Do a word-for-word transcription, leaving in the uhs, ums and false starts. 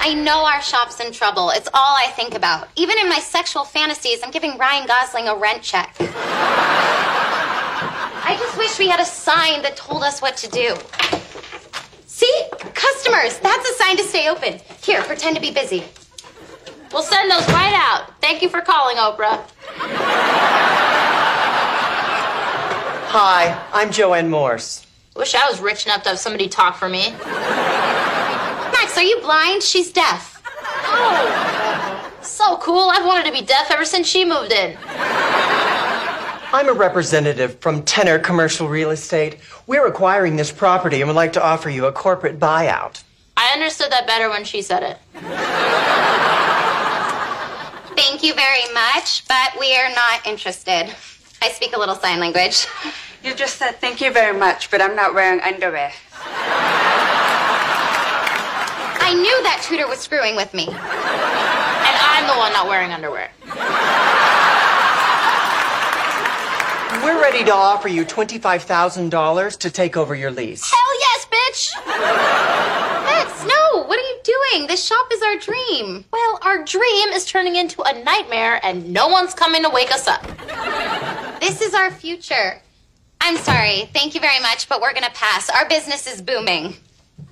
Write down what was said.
I know our shop's in trouble. It's all I think about. Even in my sexual fantasies, I'm giving Ryan Gosling a rent check. I just wish we had a sign that told us what to do. See? Customers. That's a sign to stay open. Here, pretend to be busy. We'll send those right out. Thank you for calling, Oprah. Hi, I'm Joanne Morse. Wish I was rich enough to have somebody talk for me. Max, are you blind? She's deaf. Oh, so cool. I've wanted to be deaf ever since she moved in. I'm a representative from Tenor Commercial Real Estate. We're acquiring this property and would like to offer you a corporate buyout. I understood that better when she said it. Thank you very much, but we are not interested. I speak a little sign language. You just said thank you very much, but I'm not wearing underwear. I knew that tutor was screwing with me. And I'm the one not wearing underwear. We're ready to offer you twenty-five thousand dollars to take over your lease. Hell yes, bitch! Max, no! What are you doing? This shop is our dream. Well, our dream is turning into a nightmare, and no one's coming to wake us up. This is our future. I'm sorry. Thank you very much, but we're going to pass. Our business is booming.